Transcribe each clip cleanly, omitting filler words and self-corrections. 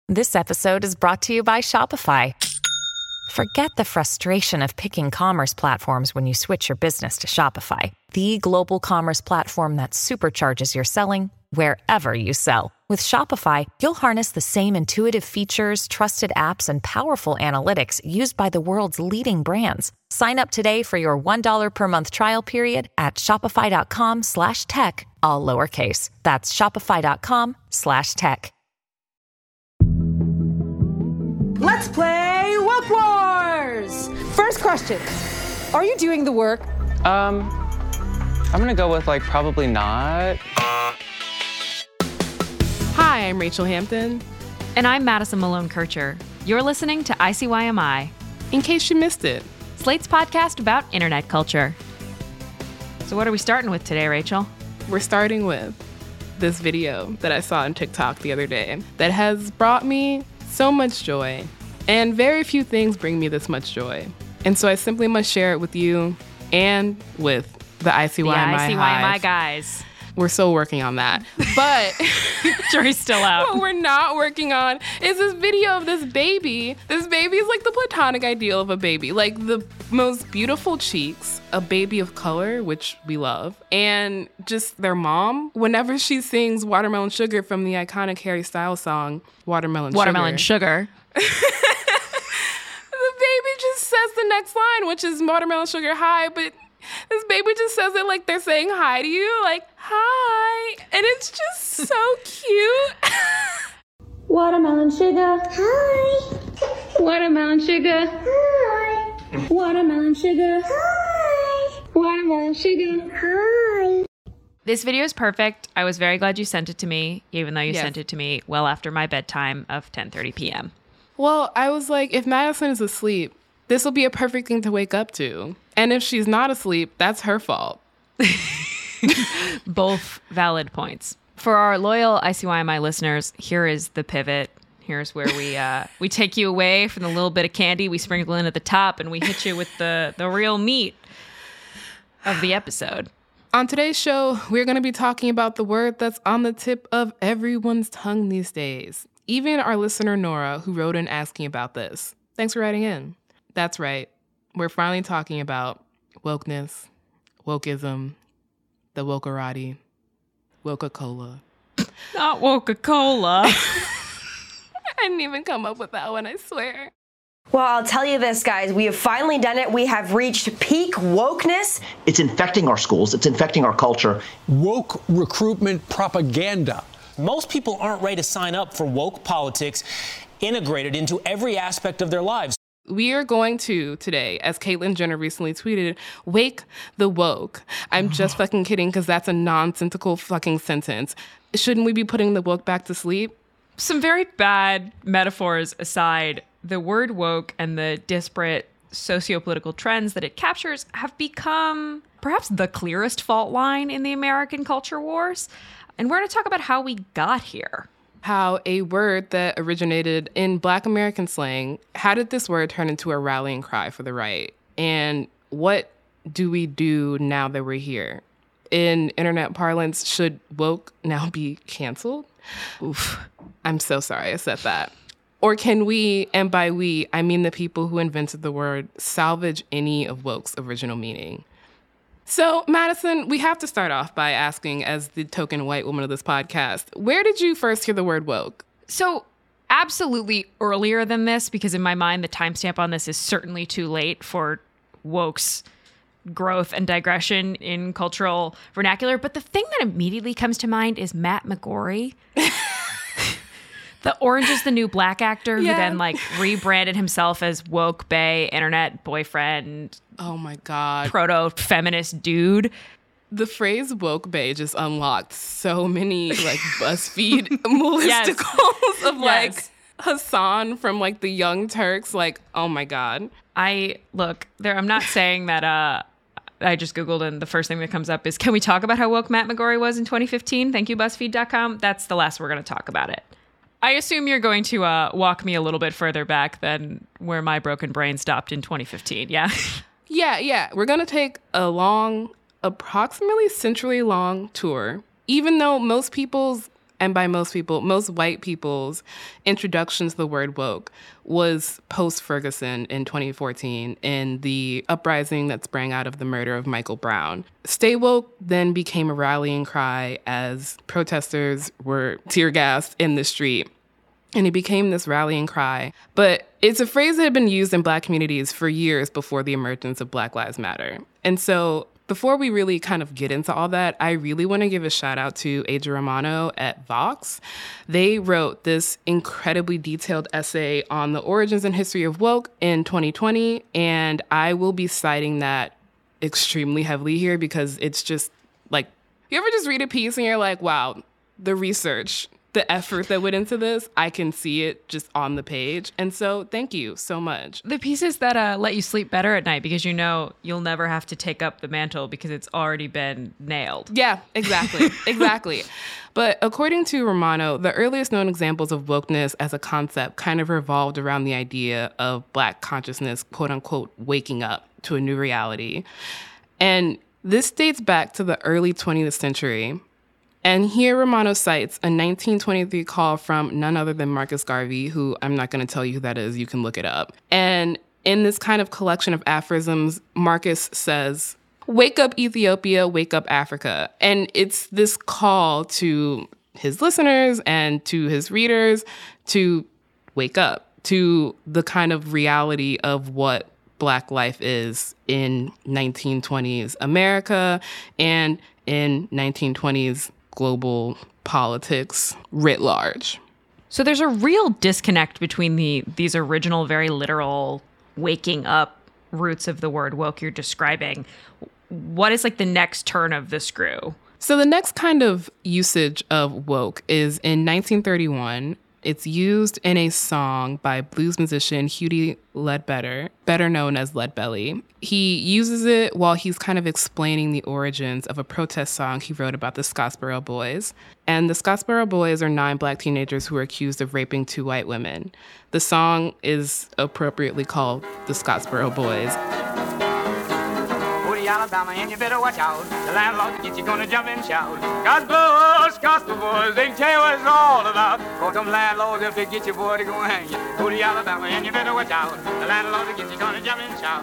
This episode is brought to you by Shopify. Forget the frustration of picking commerce platforms when you switch your business to Shopify, the global commerce platform that supercharges your selling wherever you sell. With Shopify, you'll harness the same intuitive features, trusted apps, and powerful analytics used by the world's leading brands. Sign up today for your $1 per month trial period at shopify.com/tech, all lowercase. That's shopify.com/tech. Let's play Woke Wars! First question, are you doing the work? I'm gonna go with probably not. Hi, I'm Rachel Hampton. And I'm Madison Malone-Kircher. You're listening to ICYMI. In case you missed it. Slate's podcast about internet culture. So what are we starting with today, Rachel? We're starting with this video that I saw on TikTok the other day that has brought me so much joy. And very few things bring me this much joy. And so I simply must share it with you and with the ICYMI guys. We're still working on that. But jury's still out. What we're not working on is this video of this baby. This baby is like the platonic ideal of a baby. Like the most beautiful cheeks, a baby of color, which we love, and just their mom, whenever she sings Watermelon Sugar from the iconic Harry Styles song, Watermelon Sugar. The baby just says the next line, which is Watermelon Sugar High, but this baby just says it like they're saying hi to you, like, hi. And it's just so cute. Watermelon sugar. Hi. Watermelon sugar. Hi. Watermelon sugar. Hi. Watermelon sugar. Hi. This video is perfect. I was very glad you sent it to me, even though you sent it to me well after my bedtime of 10:30 p.m. Well, I was like, if Madison is asleep, this will be a perfect thing to wake up to. And if she's not asleep, that's her fault. Both valid points. For our loyal ICYMI listeners, here is the pivot. Here's where we take you away from the little bit of candy we sprinkle in at the top, and we hit you with the real meat of the episode. On today's show, we're going to be talking about the word that's on the tip of everyone's tongue these days. Even our listener, Nora, who wrote in asking about this. Thanks for writing in. That's right. We're finally talking about wokeness, wokeism, the wokerati, Woca-Cola. Not Woca-Cola. I didn't even come up with that one, I swear. Well, I'll tell you this, guys. We have finally done it. We have reached peak wokeness. It's infecting our schools. It's infecting our culture. Woke recruitment propaganda. Most people aren't ready to sign up for woke politics integrated into every aspect of their lives. We are going to, today, as Caitlyn Jenner recently tweeted, wake the woke. I'm just fucking kidding, because that's a nonsensical fucking sentence. Shouldn't we be putting the woke back to sleep? Some very bad metaphors aside, the word woke and the disparate sociopolitical trends that it captures have become perhaps the clearest fault line in the American culture wars. And we're going to talk about how we got here. How a word that originated in Black American slang, how did this word turn into a rallying cry for the right? And what do we do now that we're here? In internet parlance, should woke now be canceled? Oof, I'm so sorry I said that. Or can we, and by we, I mean the people who invented the word, salvage any of woke's original meaning? So, Madison, we have to start off by asking, as the token white woman of this podcast, where did you first hear the word woke? So, absolutely earlier than this, because in my mind, the timestamp on this is certainly too late for woke's growth and digression in cultural vernacular. But the thing that immediately comes to mind is Matt McGorry. The Orange is the New Black actor who then rebranded himself as woke bae, internet boyfriend. Oh my God. Proto-feminist dude. The phrase woke bae just unlocked so many BuzzFeed listicles of Hassan from the Young Turks. Oh my God. I'm not saying that I just Googled and the first thing that comes up is, can we talk about how woke Matt McGorry was in 2015? Thank you, BuzzFeed.com. That's the last we're going to talk about it. I assume you're going to walk me a little bit further back than where my broken brain stopped in 2015, yeah? Yeah. We're going to take a long, approximately century-long tour. Even though most people's and by most people, most white people's introduction to the word woke was post-Ferguson in 2014 in the uprising that sprang out of the murder of Michael Brown. Stay woke then became a rallying cry as protesters were tear-gassed in the street. And it became this rallying cry. But it's a phrase that had been used in Black communities for years before the emergence of Black Lives Matter. And so before we really kind of get into all that, I really want to give a shout out to Aja Romano at Vox. They wrote this incredibly detailed essay on the origins and history of woke in 2020. And I will be citing that extremely heavily here because it's just like, you ever just read a piece and you're like, wow, the research, the effort that went into this, I can see it just on the page. And so thank you so much. The pieces that let you sleep better at night because you know you'll never have to take up the mantle because it's already been nailed. Yeah, exactly. Exactly. But according to Romano, the earliest known examples of wokeness as a concept kind of revolved around the idea of Black consciousness, quote unquote, waking up to a new reality. And this dates back to the early 20th century. And here Romano cites a 1923 call from none other than Marcus Garvey, who I'm not going to tell you who that is. You can look it up. And in this kind of collection of aphorisms, Marcus says, "Wake up, Ethiopia, wake up, Africa." And it's this call to his listeners and to his readers to wake up to the kind of reality of what Black life is in 1920s America and in 1920s global politics writ large. So there's a real disconnect between these original, very literal waking up roots of the word woke you're describing. What is like the next turn of the screw? So the next kind of usage of woke is in 1931. It's used in a song by blues musician Hughie Ledbetter, better known as Leadbelly. He uses it while he's kind of explaining the origins of a protest song he wrote about the Scottsboro Boys. And the Scottsboro Boys are 9 Black teenagers who are accused of raping 2 white women. The song is appropriately called the Scottsboro Boys. Alabama, and you better watch out. The landlord to get you gonna jump and shout. Scottsboro boys, they can tell you what it's all about. Cause them landlords, if they get you, boy, they gonna hang you. Go to Alabama, and you better watch out. The landlord to get you gonna jump and shout.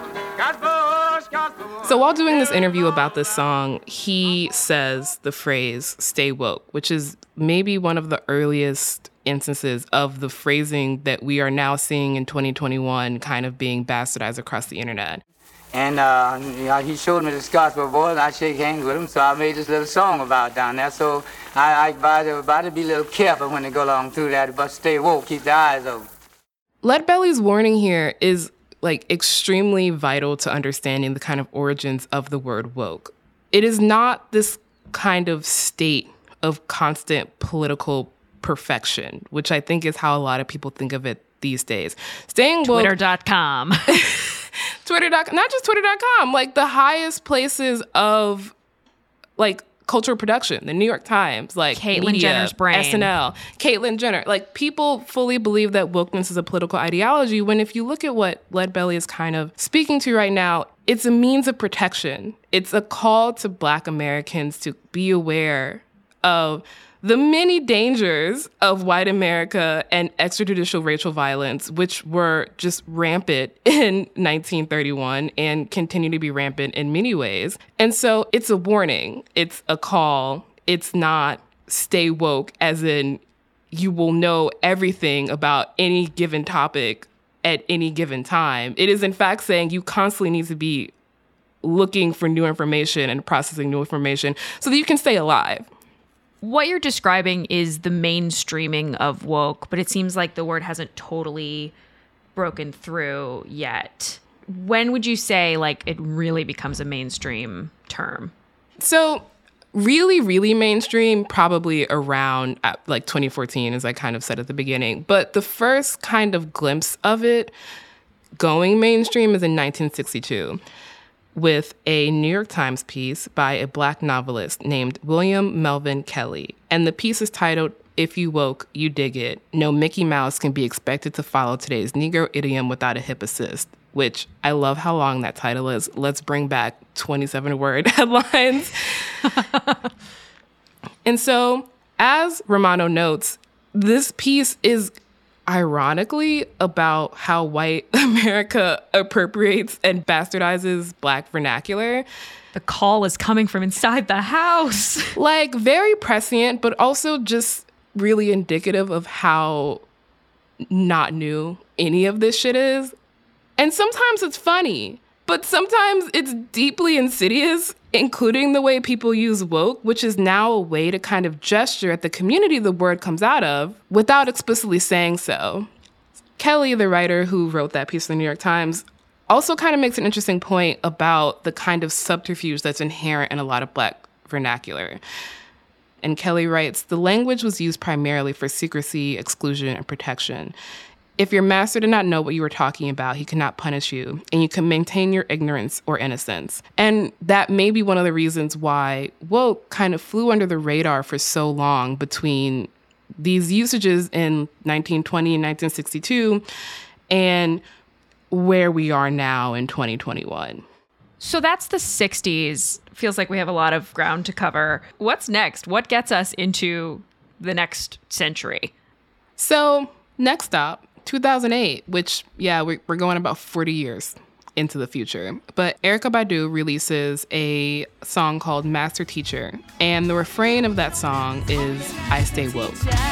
Scottsboro. So while doing this interview about this song, he says the phrase "stay woke," which is maybe one of the earliest instances of the phrasing that we are now seeing in 2021 kind of being bastardized across the internet. And he showed me the Scottsboro Boys, and I shake hands with him, so I made this little song about down there. So I advise to be a little careful when they go along through that, but stay woke, keep the eyes open. Leadbelly's warning here is like extremely vital to understanding the kind of origins of the word woke. It is not this kind of state of constant political perfection, which I think is how a lot of people think of it these days. Staying woke. Twitter.com. Twitter.com, not just Twitter.com, like the highest places of like cultural production, the New York Times, like Caitlyn media, Jenner's brain. SNL, Caitlyn Jenner. Like people fully believe that wokeness is a political ideology when if you look at what Leadbelly is kind of speaking to right now, it's a means of protection. It's a call to Black Americans to be aware of the many dangers of white America and extrajudicial racial violence, which were just rampant in 1931 and continue to be rampant in many ways. And so it's a warning. It's a call. It's not stay woke, as in you will know everything about any given topic at any given time. It is, in fact, saying you constantly need to be looking for new information and processing new information so that you can stay alive. What you're describing is the mainstreaming of woke, but it seems like the word hasn't totally broken through yet. When would you say like it really becomes a mainstream term? So really, really mainstream, probably around like 2014, as I kind of said at the beginning. But the first kind of glimpse of it going mainstream is in 1962. With a New York Times piece by a Black novelist named William Melvin Kelly. And the piece is titled, "If You Woke, You Dig It. No Mickey Mouse Can Be Expected to Follow Today's Negro Idiom Without a Hip Assist," which I love how long that title is. Let's bring back 27-word headlines. And so As Romano notes, this piece is ironically about how white America appropriates and bastardizes Black vernacular. The call is coming from inside the house. Like, very prescient, but also just really indicative of how not new any of this shit is. And sometimes it's funny, but sometimes it's deeply insidious, including the way people use woke, which is now a way to kind of gesture at the community the word comes out of without explicitly saying so. Kelly, the writer who wrote that piece in the New York Times, also kind of makes an interesting point about the kind of subterfuge that's inherent in a lot of Black vernacular. And Kelly writes, the language was used primarily for secrecy, exclusion, and protection. If your master did not know what you were talking about, he could not punish you, and you can maintain your ignorance or innocence. And that may be one of the reasons why woke kind of flew under the radar for so long between these usages in 1920 and 1962 and where we are now in 2021. So that's the 60s. Feels like we have a lot of ground to cover. What's next? What gets us into the next century? So next stop, 2008, which, yeah, we're going about 40 years into the future. But Erykah Badu releases a song called Master Teacher. And the refrain of that song is, I stay woke.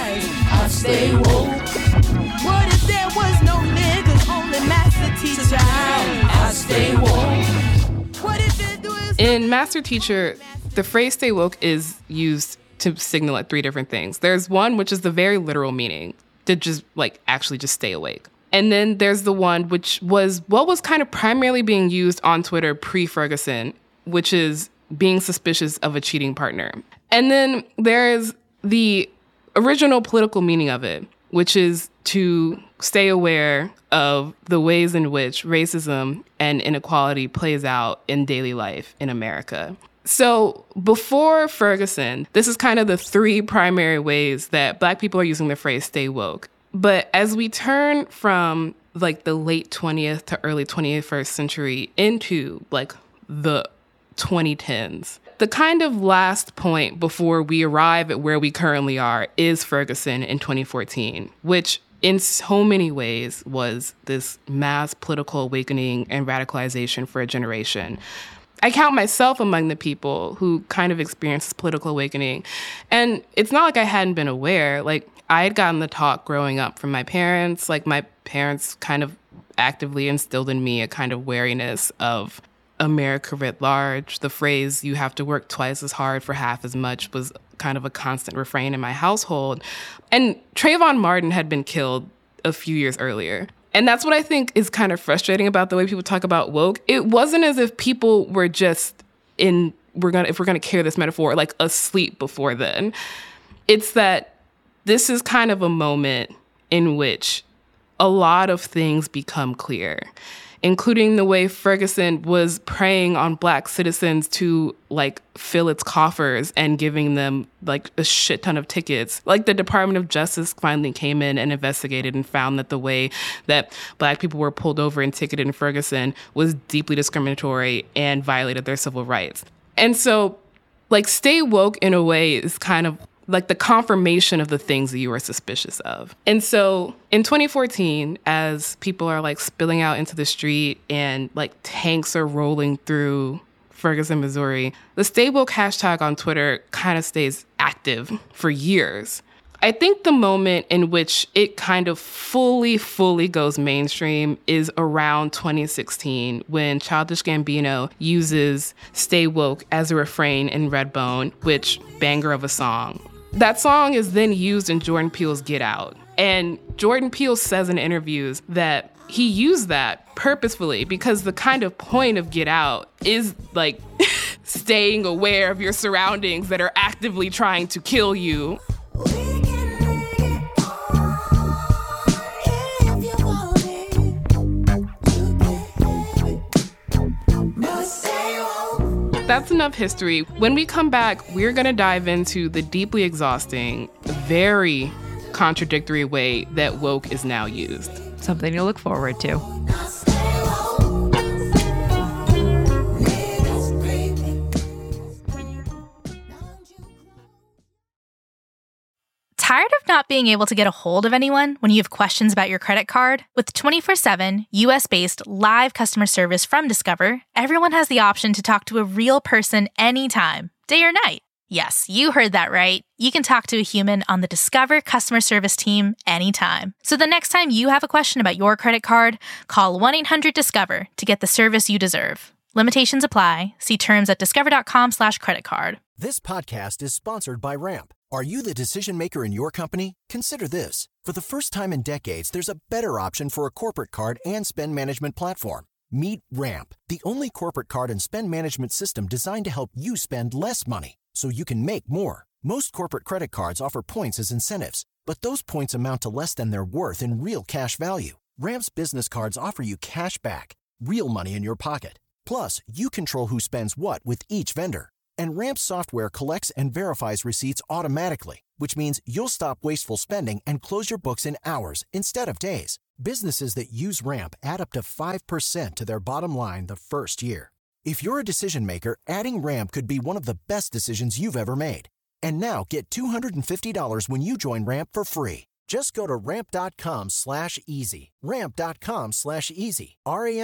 I stay woke. What if there was no niggas, only master teacher? I stay woke. What if it was... In Master Teacher, the phrase stay woke is used to signal at three different things. There's one, which is the very literal meaning, to just actually just stay awake. And then there's the one which was what was kind of primarily being used on Twitter pre-Ferguson, which is being suspicious of a cheating partner. And then there's the original political meaning of it, which is to stay aware of the ways in which racism and inequality plays out in daily life in America. So before Ferguson, this is kind of the three primary ways that Black people are using the phrase stay woke. But as we turn from the late 20th to early 21st century into the 2010s, the kind of last point before we arrive at where we currently are is Ferguson in 2014, which in so many ways was this mass political awakening and radicalization for a generation. I count myself among the people who kind of experienced this political awakening. And it's not like I hadn't been aware. I had gotten the talk growing up from my parents. My parents kind of actively instilled in me a kind of wariness of America writ large. The phrase, you have to work twice as hard for half as much, was kind of a constant refrain in my household. And Trayvon Martin had been killed a few years earlier. And that's what I think is kind of frustrating about the way people talk about woke. It wasn't as if people were just if we're gonna carry this metaphor, asleep before then. It's that this is kind of a moment in which a lot of things become clear, including the way Ferguson was preying on Black citizens to fill its coffers and giving them a shit ton of tickets. The Department of Justice finally came in and investigated and found that the way that Black people were pulled over and ticketed in Ferguson was deeply discriminatory and violated their civil rights. And so stay woke in a way is kind of the confirmation of the things that you were suspicious of. And so in 2014, as people are spilling out into the street and tanks are rolling through Ferguson, Missouri, the stay woke hashtag on Twitter kind of stays active for years. I think the moment in which it kind of fully goes mainstream is around 2016, when Childish Gambino uses stay woke as a refrain in Redbone, which banger of a song. That song is then used in Jordan Peele's Get Out. And Jordan Peele says in interviews that he used that purposefully because the kind of point of Get Out is staying aware of your surroundings that are actively trying to kill you. That's enough history. When we come back, we're going to dive into the deeply exhausting, very contradictory way that woke is now used. Something to look forward to. not being able to get a hold of anyone when you have questions about your credit card? With 24/7, US-based live customer service from Discover, everyone has the option to talk to a real person anytime, day or night. Yes, you heard that right. You can talk to a human on the Discover customer service team anytime. So the next time you have a question about your credit card, call 1-800-DISCOVER to get the service you deserve. Limitations apply. See terms at discover.com/creditcard. This podcast is sponsored by Ramp. Are you the decision maker in your company? Consider this. For the first time in decades, there's a better option for a corporate card and spend management platform. Meet Ramp, the only corporate card and spend management system designed to help you spend less money so you can make more. Most corporate credit cards offer points as incentives, but those points amount to less than their worth in real cash value. Ramp's business cards offer you cash back, real money in your pocket. Plus, you control who spends what with each vendor. And Ramp software collects and verifies receipts automatically, which means you'll stop wasteful spending and close your books in hours instead of days. Businesses that use Ramp add up to 5% to their bottom line the first year. If you're a decision maker, adding Ramp could be one of the best decisions you've ever made. And now get $250 when you join Ramp for free. Just go to ramp.com/easy. Ramp.com/easy.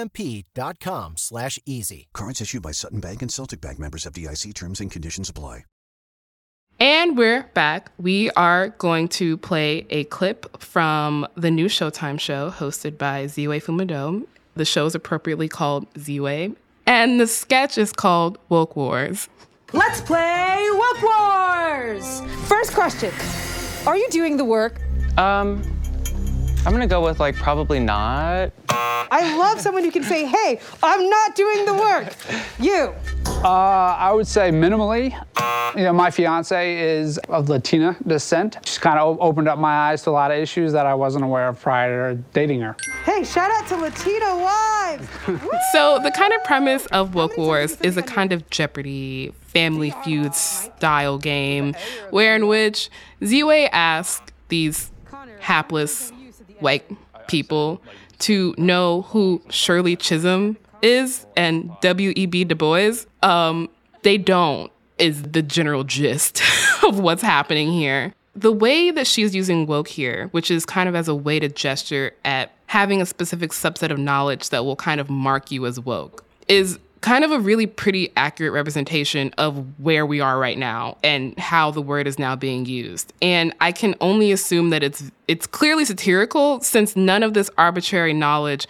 RAMP.com/easy. Cards issued by Sutton Bank and Celtic Bank, members of FDIC. Terms and conditions apply. And we're back. We are going to play a clip from the new Showtime show hosted by Ziwe Fumado. The show is appropriately called Ziwe, and the sketch is called Woke Wars. Let's play Woke Wars! First question. Are you doing the work? I'm gonna go with probably not. I love someone who can say, hey, I'm not doing the work. You. I would say minimally. My fiance is of Latina descent. She's kind of opened up my eyes to a lot of issues that I wasn't aware of prior to dating her. Hey, shout out to Latino wives. So the kind of premise of Woke Wars is a kind of Jeopardy, Family Feud style game, in which Ziwe asks these hapless white people to know who Shirley Chisholm is and W.E.B. Du Bois. They don't, is the general gist of what's happening here. The way that she's using woke here, which is kind of as a way to gesture at having a specific subset of knowledge that will kind of mark you as woke, is kind of a really pretty accurate representation of where we are right now and how the word is now being used. And I can only assume that it's clearly satirical, since none of this arbitrary knowledge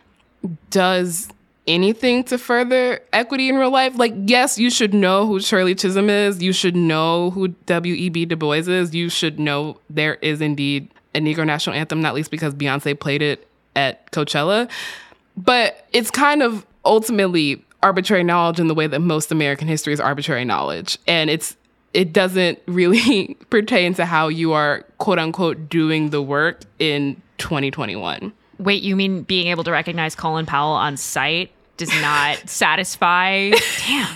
does anything to further equity in real life. Yes, you should know who Shirley Chisholm is. You should know who W.E.B. Du Bois is. You should know there is indeed a Negro national anthem, not least because Beyonce played it at Coachella. But it's kind of ultimately arbitrary knowledge in the way that most American history is arbitrary knowledge. And it doesn't really pertain to how you are, quote unquote, doing the work in 2021. Wait, you mean being able to recognize Colin Powell on sight does not satisfy? Damn.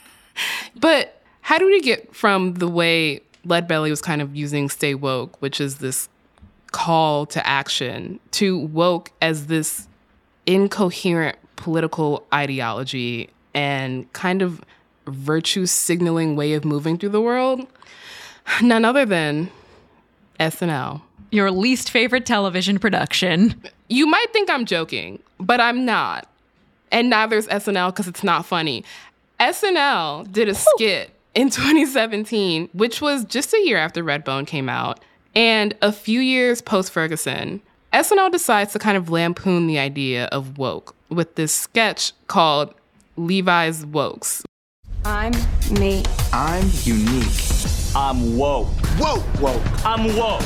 But how do we get from the way Leadbelly was kind of using Stay Woke, which is this call to action, to woke as this incoherent political ideology and kind of virtue signaling way of moving through the world? None other than SNL. Your least favorite television production. You might think I'm joking, but I'm not. And neither is SNL because it's not funny. SNL did a skit in 2017, which was just a year after Redbone came out, and a few years post-Ferguson. SNL decides to kind of lampoon the idea of woke with this sketch called Levi's Wokes. I'm me. I'm unique. I'm woke. Woke. I'm woke.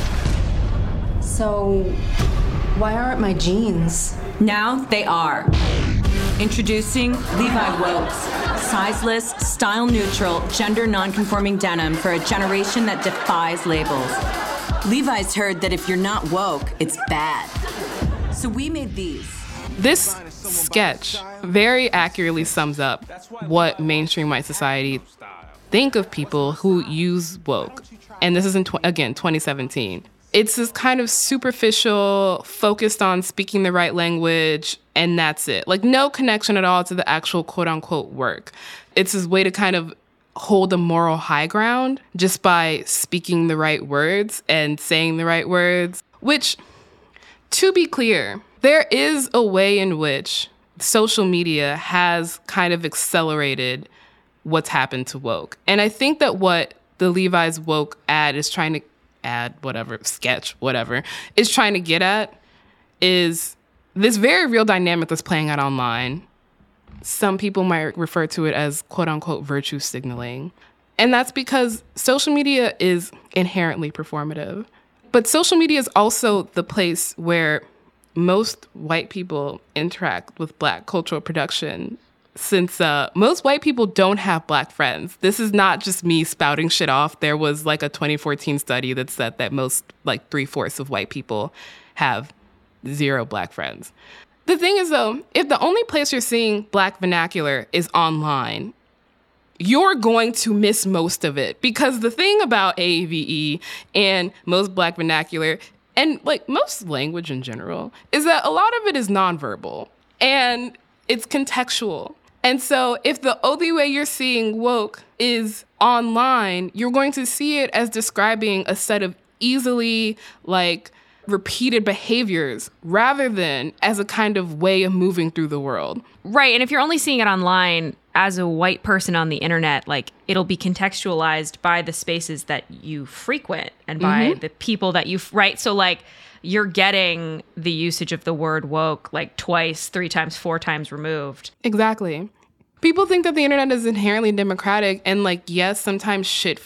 So, why aren't my jeans? Now they are. Introducing Levi Wokes, sizeless, style-neutral, gender-non-conforming denim for a generation that defies labels. Levi's heard that if you're not woke, it's bad. So we made these. This sketch very accurately sums up what mainstream white society think of people who use woke. And this is, again, 2017. It's this kind of superficial, focused on speaking the right language, and that's it. No connection at all to the actual quote-unquote work. It's this way to kind of hold a moral high ground just by speaking the right words and saying the right words, which, to be clear, there is a way in which social media has kind of accelerated what's happened to woke. And I think that what the Levi's woke is trying to get at is this very real dynamic that's playing out online. Some people might refer to it as quote unquote virtue signaling. And that's because social media is inherently performative. But social media is also the place where most white people interact with Black cultural production, since most white people don't have Black friends. This is not just me spouting shit off. There was like a 2014 study that said that most, like 3/4 of white people have 0 Black friends. The thing is, though, if the only place you're seeing Black vernacular is online, you're going to miss most of it. Because the thing about AAVE and most Black vernacular, and like most language in general, is that a lot of it is nonverbal and it's contextual. And so if the only way you're seeing woke is online, you're going to see it as describing a set of easily like repeated behaviors rather than as a kind of way of moving through the world. Right. And if you're only seeing it online as a white person on the internet, like it'll be contextualized by the spaces that you frequent and by the people that right. So like you're getting the usage of the word woke like twice, 3 times, 4 times removed. Exactly. People think that the internet is inherently democratic and like, yes, sometimes shit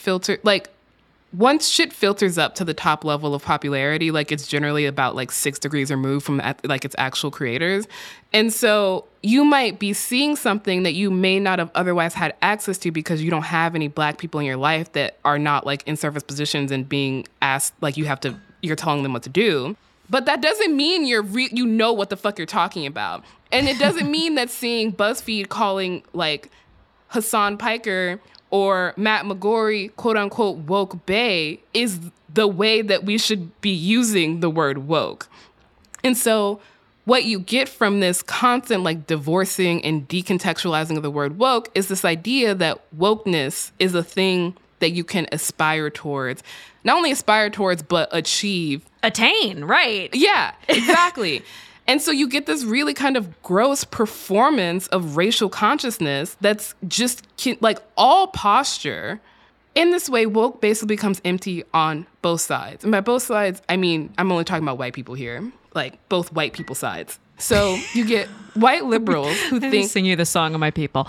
once shit filters up to the top level of popularity, like it's generally about like 6 degrees removed from like its actual creators. And so you might be seeing something that you may not have otherwise had access to because you don't have any Black people in your life that are not like in service positions and being asked, like you're telling them what to do. But that doesn't mean you know what the fuck you're talking about. And it doesn't mean that seeing BuzzFeed calling like Hassan Piker or Matt McGorry, quote unquote, woke bae is the way that we should be using the word woke. And so what you get from this constant like divorcing and decontextualizing of the word woke is this idea that wokeness is a thing that you can aspire towards. Not only aspire towards, but attain, right? Yeah, exactly. And so you get this really kind of gross performance of racial consciousness that's just like all posture. In this way, woke basically becomes empty on both sides. And by both sides, I mean, I'm only talking about white people here, like both white people sides. So you get white liberals who think... sing you the song of my people.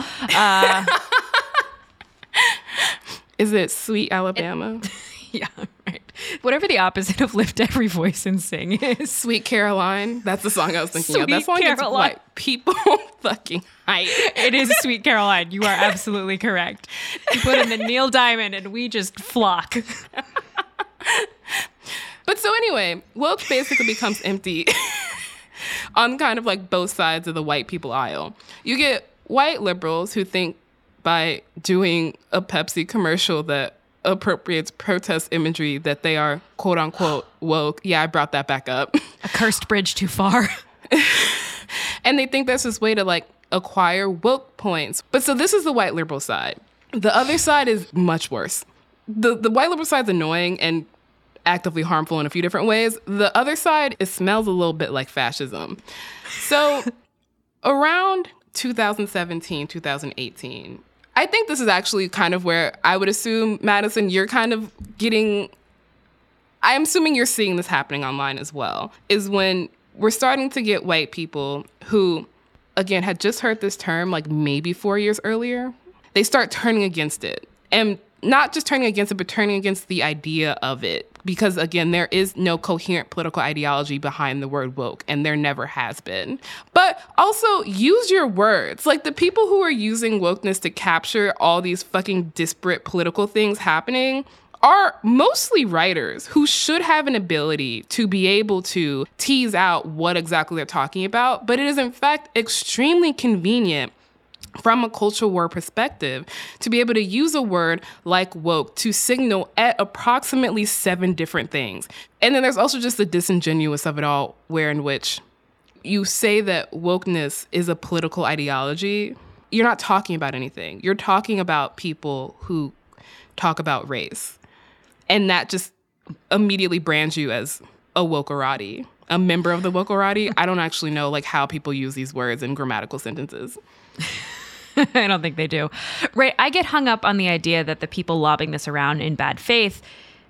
Is it Sweet Alabama? Yeah, right. Whatever the opposite of lift every voice and sing is. Sweet Caroline. That's the song I was thinking Sweet of. That song Caroline. gets white people fucking hype. It is Sweet Caroline. You are absolutely correct. You put in the Neil Diamond and we just flock. But so anyway, woke basically becomes empty on kind of like both sides of the white people aisle. You get white liberals who think by doing a Pepsi commercial that appropriates protest imagery that they are quote unquote woke. Yeah, I brought that back up. A cursed bridge too far. And they think that's this way to like acquire woke points. But so this is the white liberal side. The other side is much worse. The white liberal side is annoying and actively harmful in a few different ways. The other side, it smells a little bit like fascism. So around 2017, 2018, I think this is actually kind of where I would assume, Madison, you're kind of getting, I'm assuming you're seeing this happening online as well, is when we're starting to get white people who, again, had just heard this term like maybe 4 years earlier. They start turning against it. And not just turning against it, but turning against the idea of it. Because, again, there is no coherent political ideology behind the word woke, and there never has been. But also, use your words. Like, the people who are using wokeness to capture all these fucking disparate political things happening are mostly writers who should have an ability to be able to tease out what exactly they're talking about. But it is, in fact, extremely convenient from a cultural war perspective to be able to use a word like woke to signal at approximately 7 different things. And then there's also just the disingenuous of it all, where in which you say that wokeness is a political ideology, you're not talking about anything. You're talking about people who talk about race. And that just immediately brands you as a wokerati, a member of the wokerati. I don't actually know like how people use these words in grammatical sentences. I don't think they do. Right. I get hung up on the idea that the people lobbing this around in bad faith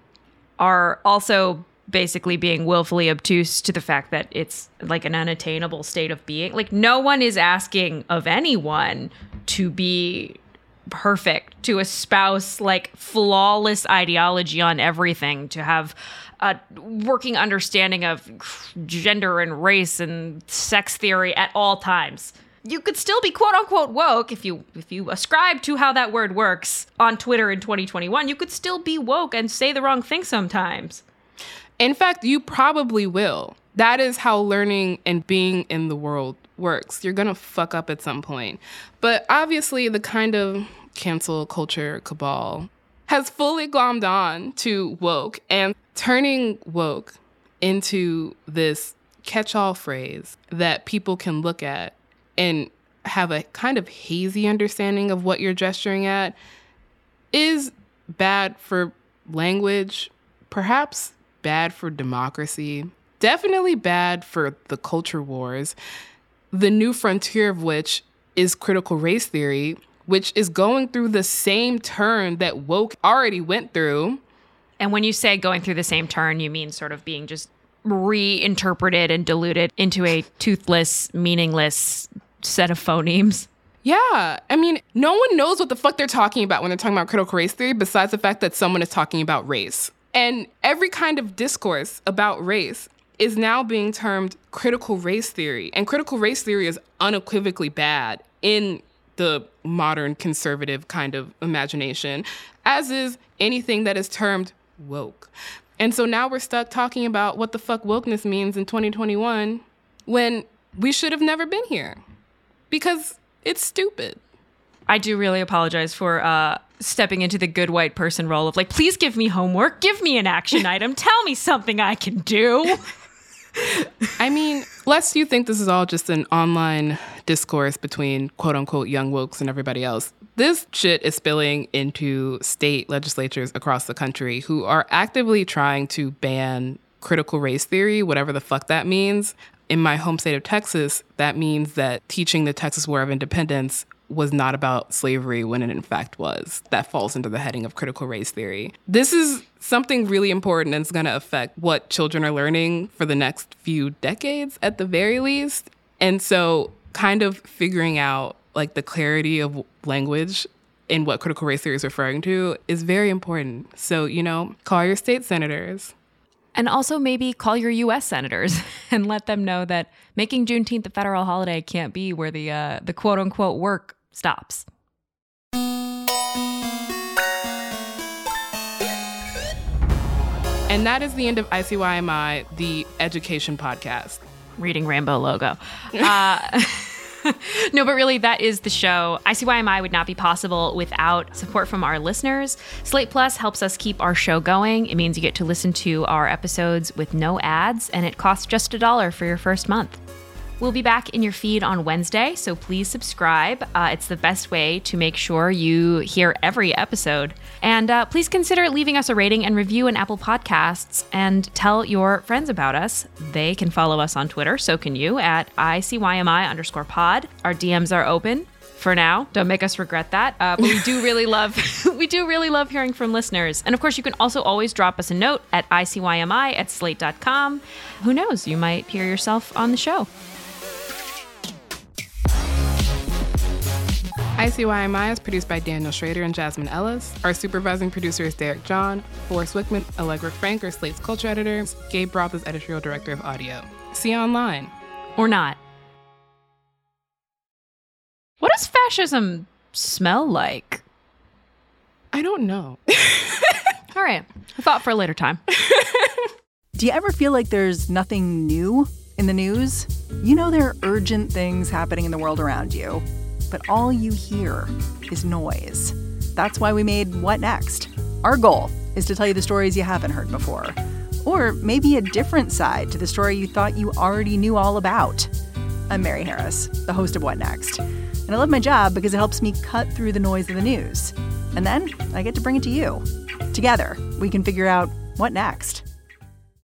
are also basically being willfully obtuse to the fact that it's like an unattainable state of being. Like, no one is asking of anyone to be perfect, to espouse like flawless ideology on everything, to have a working understanding of gender and race and sex theory at all times. You could still be quote unquote woke if you ascribe to how that word works on Twitter in 2021. You could still be woke and say the wrong thing sometimes. In fact, you probably will. That is how learning and being in the world works. You're going to fuck up at some point. But obviously, the kind of cancel culture cabal has fully glommed on to woke, and turning woke into this catch-all phrase that people can look at and have a kind of hazy understanding of what you're gesturing at is bad for language, perhaps bad for democracy, definitely bad for the culture wars, the new frontier of which is critical race theory, which is going through the same turn that woke already went through. And when you say going through the same turn, you mean sort of being just reinterpreted and diluted into a toothless, meaningless set of phonemes. Yeah. I mean, no one knows what the fuck they're talking about when they're talking about critical race theory besides the fact that someone is talking about race. And every kind of discourse about race is now being termed critical race theory. And critical race theory is unequivocally bad in the modern conservative kind of imagination, as is anything that is termed woke. And so now we're stuck talking about what the fuck wokeness means in 2021 when we should have never been here. Because it's stupid. I do really apologize for stepping into the good white person role of like, please give me homework, give me an action item, tell me something I can do. I mean, lest you think this is all just an online discourse between quote unquote young wokes and everybody else, this shit is spilling into state legislatures across the country who are actively trying to ban critical race theory, whatever the fuck that means. In my home state of Texas, that means that teaching the Texas War of Independence was not about slavery when it in fact was. That falls into the heading of critical race theory. This is something really important and it's going to affect what children are learning for the next few decades at the very least. And so kind of figuring out like the clarity of language in what critical race theory is referring to is very important. So, you know, call your state senators. And also maybe call your U.S. senators and let them know that making Juneteenth a federal holiday can't be where the quote-unquote work stops. And that is the end of ICYMI, the education podcast. Reading Rainbow logo. No, but really, that is the show. ICYMI would not be possible without support from our listeners. Slate Plus helps us keep our show going. It means you get to listen to our episodes with no ads, and it costs just $1 for your first month. We'll be back in your feed on Wednesday, so please subscribe. It's the best way to make sure you hear every episode. And please consider leaving us a rating and review in Apple Podcasts and tell your friends about us. They can follow us on Twitter, so can you, at ICYMI_pod. Our DMs are open for now. Don't make us regret that. But we do really love hearing from listeners. And of course, you can also always drop us a note at ICYMI@slate.com. Who knows? You might hear yourself on the show. ICYMI is produced by Daniel Schrader and Jasmine Ellis. Our supervising producer is Derek John. Forrest Wickman, Allegra Frank are Slate's culture editors. Gabe Roth is editorial director of audio. See you online. Or not. What does fascism smell like? I don't know. All right. A thought for a later time. Do you ever feel like there's nothing new in the news? You know there are urgent things happening in the world around you, but all you hear is noise. That's why we made What Next? Our goal is to tell you the stories you haven't heard before, or maybe a different side to the story you thought you already knew all about. I'm Mary Harris, the host of What Next? And And I love my job because it helps me cut through the noise of the news. And then I get to bring it to you. Together, we can figure out what next.